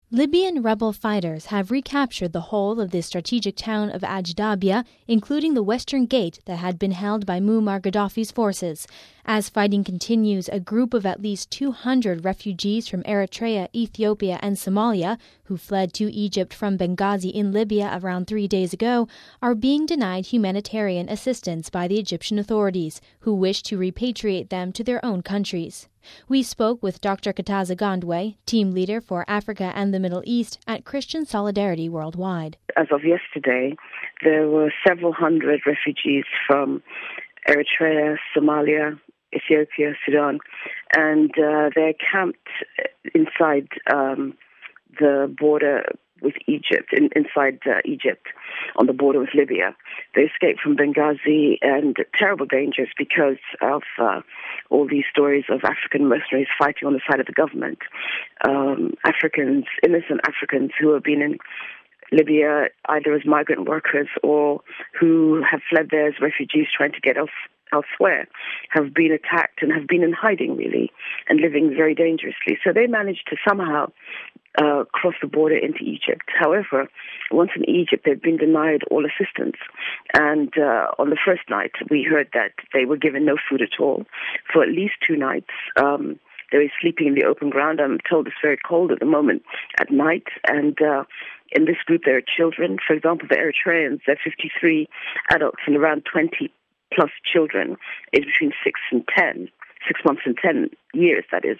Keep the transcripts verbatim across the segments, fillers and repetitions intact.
Libyan rebel fighters have recaptured the whole of the strategic town of Ajdabia, including the western gate that had been held by Muammar Gaddafi's forces. As fighting continues, a group of at least two hundred refugees from Eritrea, Ethiopia, and Somalia, who fled to Egypt from Benghazi in Libya around three days ago, are being denied humanitarian assistance by the Egyptian authorities, who wish to repatriate them to their own countries. We spoke with Doctor Kataza Gondwe, team leader for Africa and the Middle East at Christian Solidarity Worldwide. As of yesterday, there were several hundred refugees from Eritrea, Somalia, Ethiopia, Sudan, and uh, they're camped inside um, the border with Egypt, in, inside uh, Egypt, on the border with Libya. They escaped from Benghazi, and terrible dangers because of uh, all these stories of African mercenaries fighting on the side of the government. Um, Africans, innocent Africans who have been in Libya either as migrant workers or who have fled there as refugees trying to get else, elsewhere, have been attacked and have been in hiding, really, and living very dangerously. So they managed to somehow uh, cross the border into Egypt. However, once in Egypt, they'd been denied all assistance. And uh, on the first night, we heard that they were given no food at all for at least two nights. Um, they were sleeping in the open ground. I'm told it's very cold at the moment at night, and uh, in this group, there are children. For example, the Eritreans, there are fifty-three adults and around twenty plus children, aged between six and ten, six months and ten years, that is.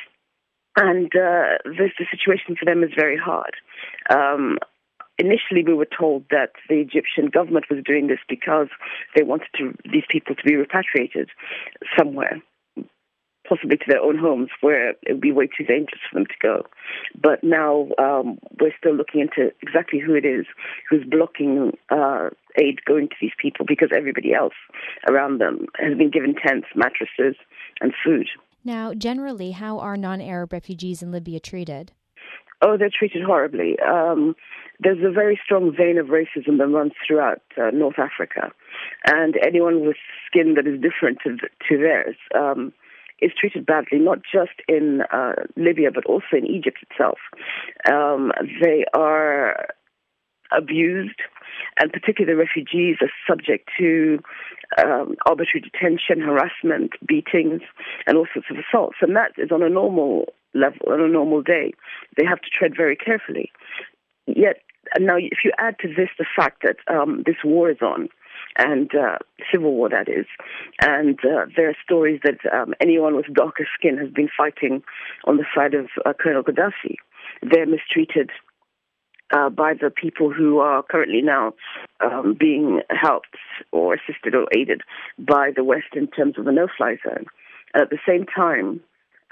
And uh, this, the situation for them is very hard. Um, initially, we were told that the Egyptian government was doing this because they wanted to, these people to be repatriated somewhere, possibly to their own homes, where it would be way too dangerous for them to go. But now um, we're still looking into exactly who it is who's blocking uh, aid going to these people, because everybody else around them has been given tents, mattresses, and food. Now, generally, how are non-Arab refugees in Libya treated? Oh, they're treated horribly. Um, there's a very strong vein of racism that runs throughout uh, North Africa, and anyone with skin that is different to, to theirs um, is treated badly, not just in uh, Libya, but also in Egypt itself. Um, they are abused, and particularly the refugees are subject to um, arbitrary detention, harassment, beatings, and all sorts of assaults. And that is on a normal level, on a normal day. They have to tread very carefully. Yet, and now if you add to this the fact that um, this war is on, and uh, civil war, that is. And uh, there are stories that um, anyone with darker skin has been fighting on the side of uh, Colonel Gaddafi. They're mistreated uh, by the people who are currently now um, being helped or assisted or aided by the West in terms of the no-fly zone. And at the same time,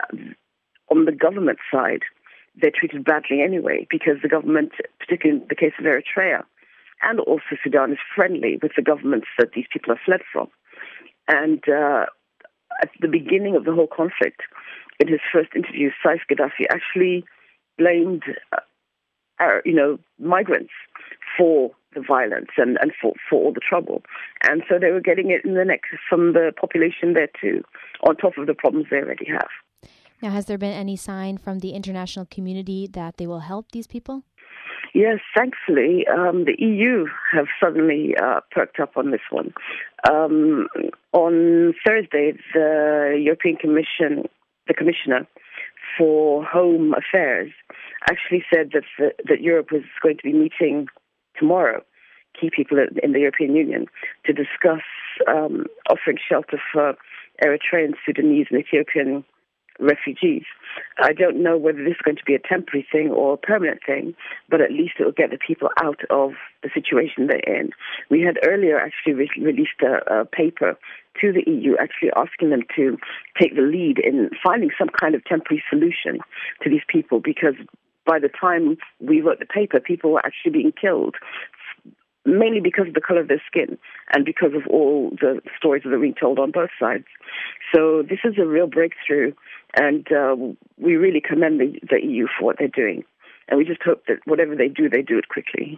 on the government side, they're treated badly anyway, because the government, particularly in the case of Eritrea, and also Sudan, is friendly with the governments that these people have fled from. And uh, at the beginning of the whole conflict, in his first interview, Saif Gaddafi actually blamed, uh, our, you know, migrants for the violence and, and for, for all the trouble. And so they were getting it in the neck from the population there too, on top of the problems they already have. Now, has there been any sign from the international community that they will help these people? Yes, thankfully, um, the E U have suddenly uh, perked up on this one. Um, on Thursday, the European Commission, the Commissioner for Home Affairs, actually said that the, that Europe was going to be meeting tomorrow, key people in the European Union, to discuss um, offering shelter for Eritrean, Sudanese, and Ethiopian refugees. I don't know whether this is going to be a temporary thing or a permanent thing, but at least it will get the people out of the situation they're in. We had earlier actually re- released a, a paper to the E U actually asking them to take the lead in finding some kind of temporary solution to these people, because by the time we wrote the paper, people were actually being killed, mainly because of the color of their skin and because of all the stories that are being told on both sides. So this is a real breakthrough, and uh, we really commend the, the E U for what they're doing. And we just hope that whatever they do, they do it quickly.